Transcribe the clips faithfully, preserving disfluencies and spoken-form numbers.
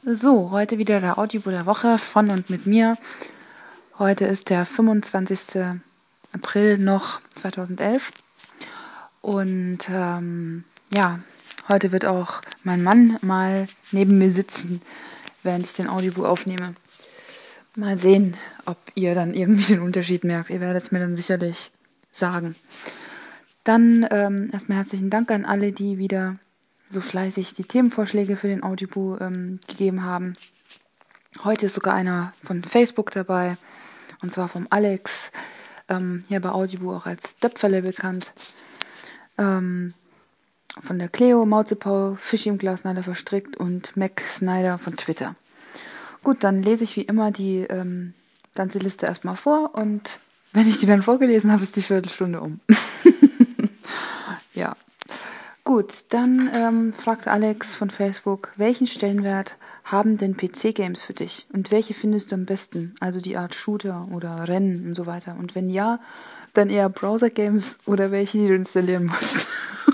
So, heute wieder der Audible der Woche von und mit mir. Heute ist der fünfundzwanzigster April noch zweitausendelf und ähm, ja, heute wird auch mein Mann mal neben mir sitzen, während ich den Audible aufnehme. Mal sehen, ob ihr dann irgendwie den Unterschied merkt. Ihr werdet es mir dann sicherlich sagen. Dann ähm, erstmal herzlichen Dank an alle, die wieder so fleißig die Themenvorschläge für den Audible ähm, gegeben haben. Heute ist sogar einer von Facebook dabei, und zwar vom Alex, ähm, hier bei Audible auch als Döpferle bekannt. Ähm, von der Cleo, Mauzepau, Fisch im Glas, Snyder verstrickt und Mac Snyder von Twitter. Gut, dann lese ich wie immer die ähm, ganze Liste erstmal vor und wenn ich die dann vorgelesen habe, ist die Viertelstunde um. Ja. Gut, dann ähm, fragt Alex von Facebook, welchen Stellenwert haben denn P C-Games für dich? Und welche findest du am besten? Also die Art Shooter oder Rennen und so weiter. Und wenn ja, dann eher Browser-Games oder welche, die du installieren musst.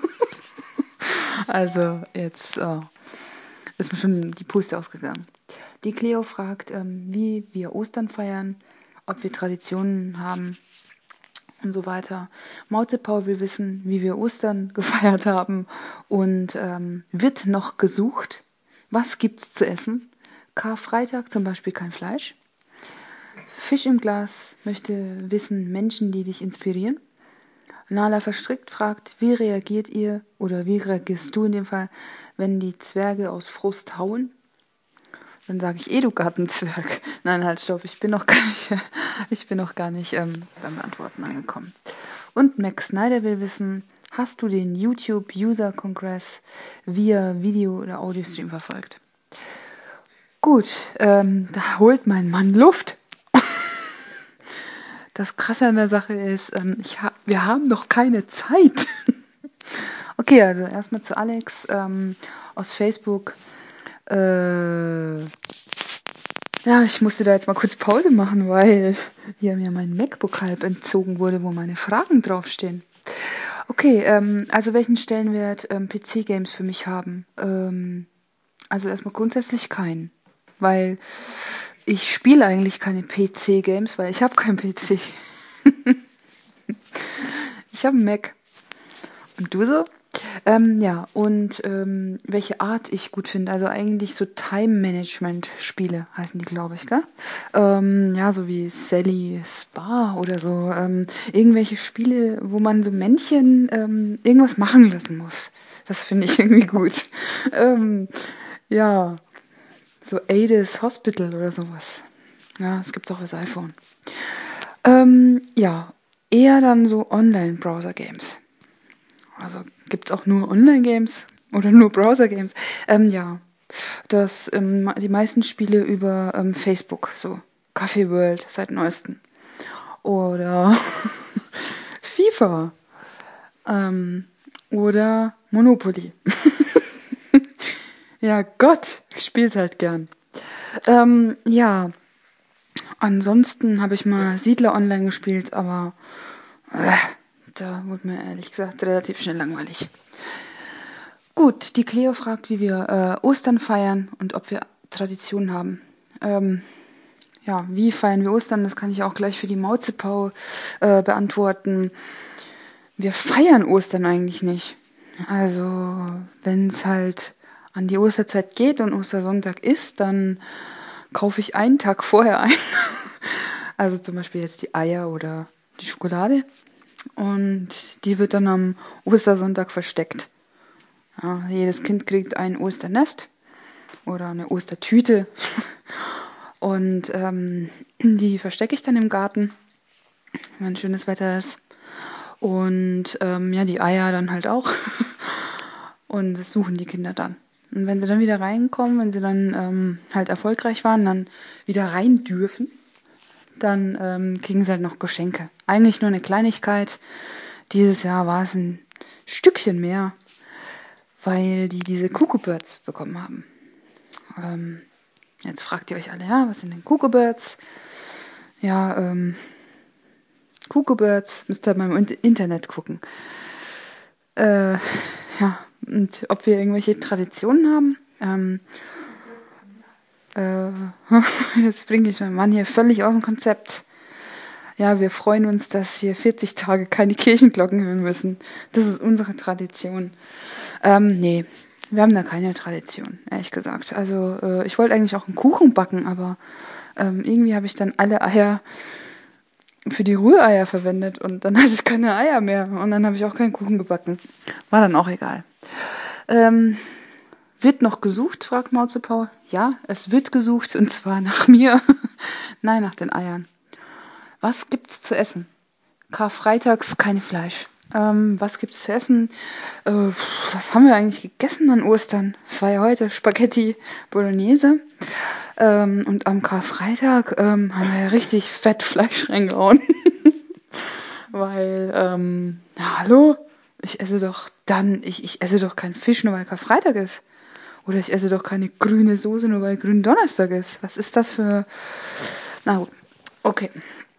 Also jetzt oh, ist mir schon die Puste ausgegangen. Die Cleo fragt, ähm, wie wir Ostern feiern, ob wir Traditionen haben und so weiter. Mauzepau will wissen, wie wir Ostern gefeiert haben und ähm, wird noch gesucht. Was gibt's zu essen? Karfreitag zum Beispiel kein Fleisch. Fisch im Glas möchte wissen, Menschen, die dich inspirieren. Nala verstrickt fragt, wie reagiert ihr oder wie reagierst du in dem Fall, wenn die Zwerge aus Frust hauen? Dann sage ich, eh du Gartenzwerg. Nein, halt, stopp, ich bin noch gar nicht, ich bin noch gar nicht ähm, beim Beantworten angekommen. Und Max Snyder will wissen, hast du den YouTube User Congress via Video- oder Audiostream verfolgt? Gut, ähm, da holt mein Mann Luft. Das Krasse an der Sache ist, ähm, ich ha- wir haben noch keine Zeit. Okay, also erstmal zu Alex ähm, aus Facebook. Äh, ja, ich musste da jetzt mal kurz Pause machen, weil hier mir mein MacBook halb entzogen wurde, wo meine Fragen draufstehen. Okay, ähm, also welchen Stellenwert ähm, P C-Games für mich haben? Ähm, also erstmal grundsätzlich keinen, weil ich spiele eigentlich keine P C-Games, weil ich habe keinen P C. Ich habe einen Mac. Und du so? Ähm, ja, und ähm, welche Art ich gut finde. Also eigentlich so Time-Management-Spiele heißen die, glaube ich, gell? Ähm, ja, so wie Sally Spa oder so. Ähm, irgendwelche Spiele, wo man so Männchen ähm, irgendwas machen lassen muss. Das finde ich irgendwie gut. Ähm, ja, so Ades Hospital oder sowas. Ja, es gibt auch fürs iPhone. Ähm, ja, eher dann so Online-Browser-Games. Also gibt es auch nur Online-Games oder nur Browser-Games? Ähm, ja, das, ähm, die meisten Spiele über ähm, Facebook, so Café World seit neuestem. Oder FIFA. Ähm, oder Monopoly. Ja, Gott, ich spiel's halt gern. Ähm, ja, ansonsten habe ich mal Siedler online gespielt, aber äh, da wurde mir ehrlich gesagt relativ schnell langweilig. Gut, die Cleo fragt, wie wir äh, Ostern feiern und ob wir Traditionen haben. Ähm, ja, wie feiern wir Ostern? Das kann ich auch gleich für die Mauzepau äh, beantworten. Wir feiern Ostern eigentlich nicht. Also, wenn es halt an die Osterzeit geht und Ostersonntag ist, dann kaufe ich einen Tag vorher ein. Also zum Beispiel jetzt die Eier oder die Schokolade. Und die wird dann am Ostersonntag versteckt. Ja, jedes Kind kriegt ein Osternest oder eine Ostertüte. Und ähm, die verstecke ich dann im Garten, wenn schönes Wetter ist. Und ähm, ja, die Eier dann halt auch. Und das suchen die Kinder dann. Und wenn sie dann wieder reinkommen, wenn sie dann ähm, halt erfolgreich waren, dann wieder rein dürfen, dann ähm, kriegen sie halt noch Geschenke. Eigentlich nur eine Kleinigkeit. Dieses Jahr war es ein Stückchen mehr, weil die diese Cuckoo-Birds bekommen haben. Ähm, jetzt fragt ihr euch alle, ja, was sind denn Cuckoo-Birds? Ja, ähm, Cuckoo-Birds, müsst ihr mal im Internet gucken. Äh, ja, und ob wir irgendwelche Traditionen haben? Ähm, Äh, jetzt bringe ich meinen Mann hier völlig aus dem Konzept. Ja, wir freuen uns, dass wir vierzig Tage keine Kirchenglocken hören müssen. Das ist unsere Tradition. Ähm, nee, wir haben da keine Tradition, ehrlich gesagt. Also, äh, ich wollte eigentlich auch einen Kuchen backen, aber ähm, irgendwie habe ich dann alle Eier für die Rühreier verwendet und dann hatte ich keine Eier mehr und dann habe ich auch keinen Kuchen gebacken. War dann auch egal. Ähm, wird noch gesucht, fragt Mauzepaul. Ja, es wird gesucht und zwar nach mir. Nein, nach den Eiern. Was gibt's zu essen? Karfreitags kein Fleisch. Ähm, was gibt's zu essen? Äh, was haben wir eigentlich gegessen an Ostern? Es war ja heute Spaghetti Bolognese. Ähm, und am Karfreitag ähm, haben wir ja richtig fett Fleisch reingehauen. Weil, ähm, na, hallo? Ich esse doch dann, ich, ich esse doch keinen Fisch, nur weil Karfreitag ist. Oder ich esse doch keine grüne Soße, nur weil Gründonnerstag ist. Was ist das für... Na gut, okay.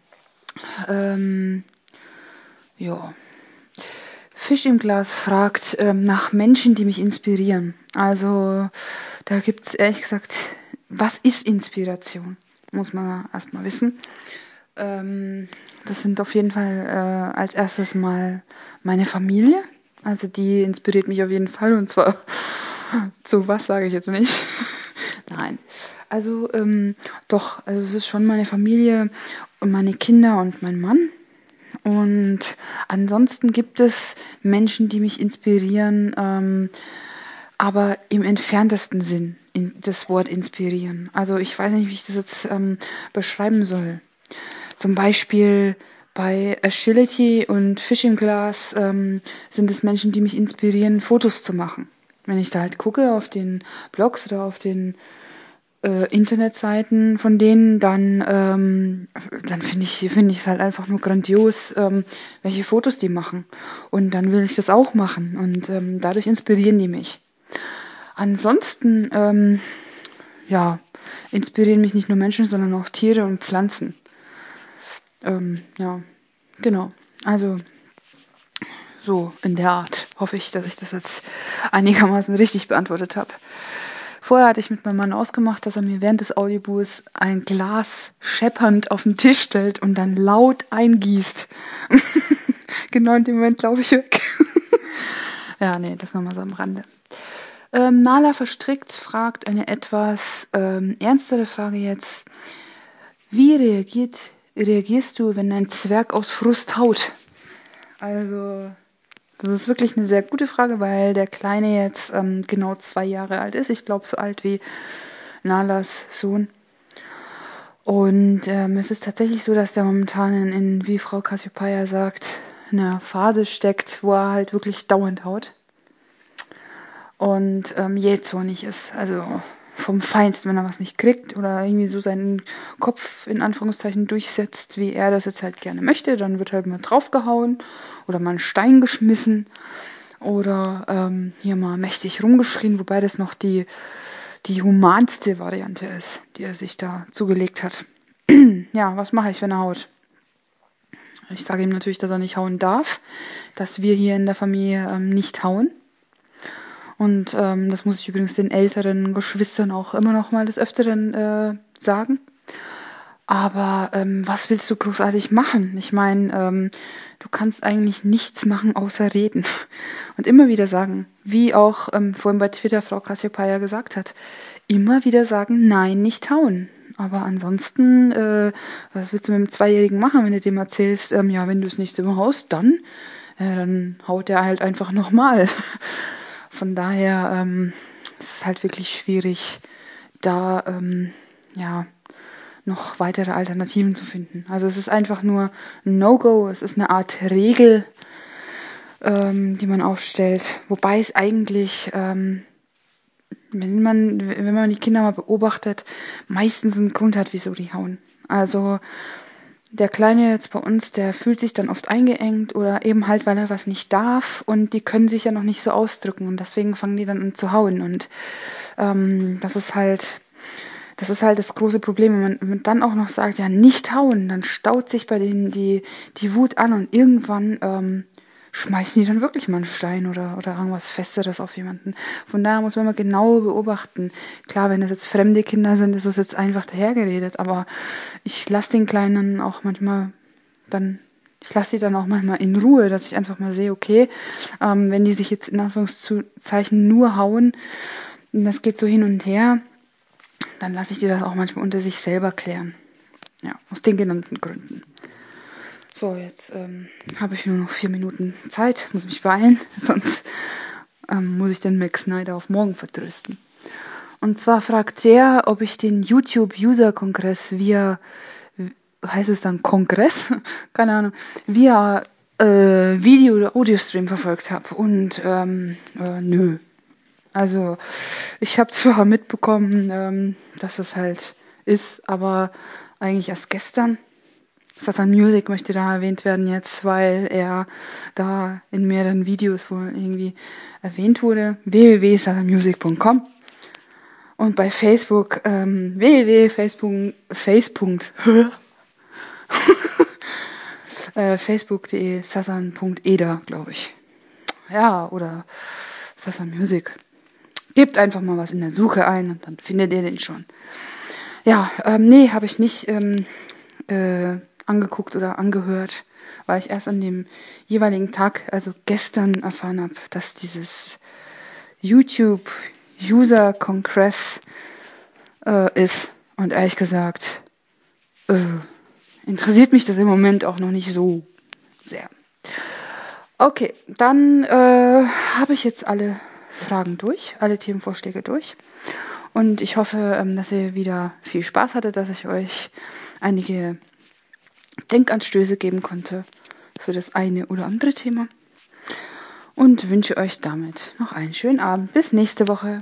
Ähm, ja. Fisch im Glas fragt ähm, nach Menschen, die mich inspirieren. Also, da gibt es ehrlich gesagt, was ist Inspiration? Muss man erstmal wissen. Ähm, das sind auf jeden Fall äh, als erstes mal meine Familie. Also, die inspiriert mich auf jeden Fall. Und zwar zu was sage ich jetzt nicht. Nein. Also, ähm, doch, also es ist schon meine Familie und meine Kinder und mein Mann. Und ansonsten gibt es Menschen, die mich inspirieren, ähm, aber im entferntesten Sinn in das Wort inspirieren. Also ich weiß nicht, wie ich das jetzt ähm, beschreiben soll. Zum Beispiel bei Agility und Fishing Glass ähm, sind es Menschen, die mich inspirieren, Fotos zu machen. Wenn ich da halt gucke auf den Blogs oder auf den äh, Internetseiten von denen, dann, ähm, dann finde ich finde ich es halt einfach nur grandios, ähm, welche Fotos die machen. Und dann will ich das auch machen. Und ähm, dadurch inspirieren die mich. Ansonsten, ähm, ja, inspirieren mich nicht nur Menschen, sondern auch Tiere und Pflanzen. Ähm, ja, genau. Also so in der Art hoffe ich, dass ich das jetzt einigermaßen richtig beantwortet habe. Vorher hatte ich mit meinem Mann ausgemacht, dass er mir während des Audiobuchs ein Glas scheppernd auf den Tisch stellt und dann laut eingießt. Genau in dem Moment laufe ich weg. Ja, nee, das nochmal so am Rande. Ähm, Nala Verstrickt fragt eine etwas ähm, ernstere Frage jetzt. Wie reagiert, reagierst du, wenn ein Zwerg aus Frust haut? Also, das ist wirklich eine sehr gute Frage, weil der Kleine jetzt ähm, genau zwei Jahre alt ist. Ich glaube, so alt wie Nalas Sohn. Und ähm, es ist tatsächlich so, dass der momentan in, in, wie Frau Cassiopeia sagt, in einer Phase steckt, wo er halt wirklich dauernd haut. Und ähm, jähzornig ist. Also vom Feinsten, wenn er was nicht kriegt oder irgendwie so seinen Kopf in Anführungszeichen durchsetzt, wie er das jetzt halt gerne möchte, dann wird halt mal draufgehauen oder mal einen Stein geschmissen oder ähm, hier mal mächtig rumgeschrien, wobei das noch die, die humanste Variante ist, die er sich da zugelegt hat. Ja, was mache ich, wenn er haut? Ich sage ihm natürlich, dass er nicht hauen darf, dass wir hier in der Familie ähm, nicht hauen. Und ähm, das muss ich übrigens den älteren Geschwistern auch immer noch mal des Öfteren äh, sagen. Aber ähm, was willst du großartig machen? Ich meine, ähm, du kannst eigentlich nichts machen, außer reden. Und immer wieder sagen, wie auch ähm, vorhin bei Twitter Frau Cassiopeia gesagt hat, immer wieder sagen, nein, nicht hauen. Aber ansonsten, äh, was willst du mit dem Zweijährigen machen, wenn du dem erzählst, ähm, ja, wenn du es nächste Mal haust, dann, äh, dann haut er halt einfach nochmal. Von daher ähm, ist es halt wirklich schwierig, da ähm, ja noch weitere Alternativen zu finden. Also es ist einfach nur ein No-Go, es ist eine Art Regel, ähm, die man aufstellt. Wobei es eigentlich, ähm, wenn man, wenn man die Kinder mal beobachtet, meistens einen Grund hat, wieso die hauen. Also der Kleine jetzt bei uns, der fühlt sich dann oft eingeengt oder eben halt, weil er was nicht darf und die können sich ja noch nicht so ausdrücken und deswegen fangen die dann an zu hauen und ähm, das ist halt, das ist halt das große Problem, wenn man, wenn man dann auch noch sagt, ja nicht hauen, dann staut sich bei denen die, die Wut an und irgendwann ähm, schmeißen die dann wirklich mal einen Stein oder, oder irgendwas Festeres auf jemanden. Von daher muss man mal genau beobachten. Klar, wenn das jetzt fremde Kinder sind, ist das jetzt einfach dahergeredet, aber ich lasse den Kleinen auch manchmal dann, ich lasse die dann auch manchmal in Ruhe, dass ich einfach mal sehe, okay, ähm, wenn die sich jetzt in Anführungszeichen nur hauen, und das geht so hin und her, dann lasse ich die das auch manchmal unter sich selber klären. Ja, aus den genannten Gründen. So, jetzt ähm, habe ich nur noch vier Minuten Zeit, muss mich beeilen, sonst ähm, muss ich den Max Snyder auf morgen vertrösten. Und zwar fragt er, ob ich den YouTube-User-Kongress via, heißt es dann Kongress? Keine Ahnung, via äh, Video- oder Audio-Stream verfolgt habe. Und ähm, äh, nö. Also ich habe zwar mitbekommen, ähm, dass es halt ist, aber eigentlich erst gestern. Sasan Music möchte da erwähnt werden jetzt, weil er da in mehreren Videos wohl irgendwie erwähnt wurde. w w w punkt sasan music punkt com und bei Facebook ähm, w w w punkt facebook facebook äh, facebook punkt de sasan punkt eder, glaube ich. Ja, oder Sasan Music. Gebt einfach mal was in der Suche ein und dann findet ihr den schon. Ja, ähm, nee, habe ich nicht ähm, äh, angeguckt oder angehört, weil ich erst an dem jeweiligen Tag, also gestern, erfahren habe, dass dieses YouTube User Congress äh, ist. Und ehrlich gesagt, äh, interessiert mich das im Moment auch noch nicht so sehr. Okay, dann äh, habe ich jetzt alle Fragen durch, alle Themenvorschläge durch. Und ich hoffe, ähm, dass ihr wieder viel Spaß hattet, dass ich euch einige Denkanstöße geben konnte für das eine oder andere Thema. Und wünsche euch damit noch einen schönen Abend. Bis nächste Woche.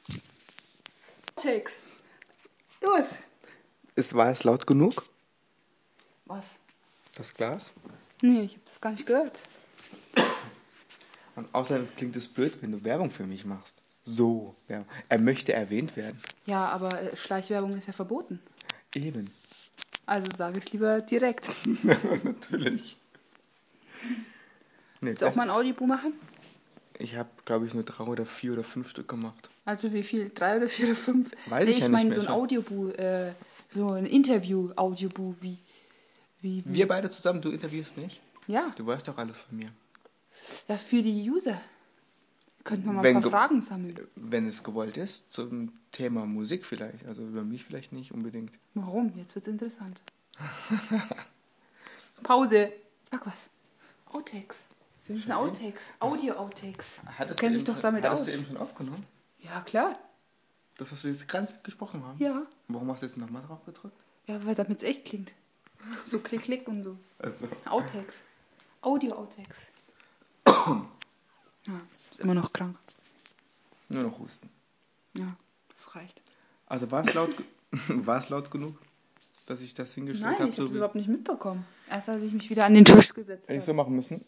Takes. Los. Ist, war es laut genug, Was? das Glas? Nee, ich habe das gar nicht gehört. Und außerdem klingt es blöd, wenn du Werbung für mich machst. So, ja. Er möchte erwähnt werden. Ja, aber äh, Schleichwerbung ist ja verboten. Eben. Also sage ich es lieber direkt. Natürlich. Nee, Willst du auch mal ein Audiobuch machen? ich habe, glaube ich, nur drei oder vier oder fünf Stück gemacht. Also wie viel? Drei oder vier oder fünf? Weiß nee, ich ich ja meine nicht so mehr ein schon. Audiobuch, äh, so ein Interview-Audiobuch, wie, wie, wie. Wir beide zusammen, du interviewst mich? Ja, Du weißt doch alles von mir. ja, für die User. Könnten wir mal Wenn ein paar ge- Fragen sammeln. Wenn es gewollt ist, zum Thema Musik vielleicht. Also über mich vielleicht nicht unbedingt. Warum? Jetzt wird's interessant. Pause. Sag was. Outtakes. Wir müssen Outtakes. Audio-Outtakes. Du Hattest, kennst du, dich eben doch schon, damit hattest aus. du eben schon aufgenommen? Ja, klar. Das, was wir jetzt gerade gesprochen haben? Ja. Warum hast du jetzt nochmal drauf gedrückt? Ja, weil damit es echt klingt. So klick, klick und so. Also. Outtakes. Audio-Outtakes. Ja, ist immer noch krank. Nur noch husten. Ja, das reicht. Also war es laut, ge- war es laut genug, dass ich das hingestellt Nein, habe? ich habe So es wie überhaupt nicht mitbekommen. Erst als ich mich wieder an den Tisch gesetzt hätte ich habe. so machen müssen.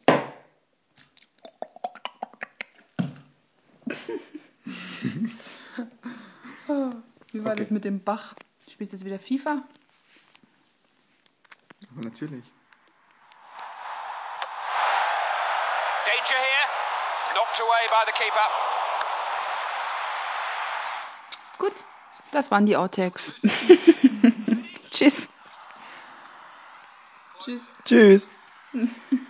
Wie war Okay. das mit dem Bach? Spielst du jetzt wieder FIFA? Aber natürlich. Danger here. Knocked away by the keeper. Gut, das waren die Outtakes. Tschüss. Tschüss. Tschüss.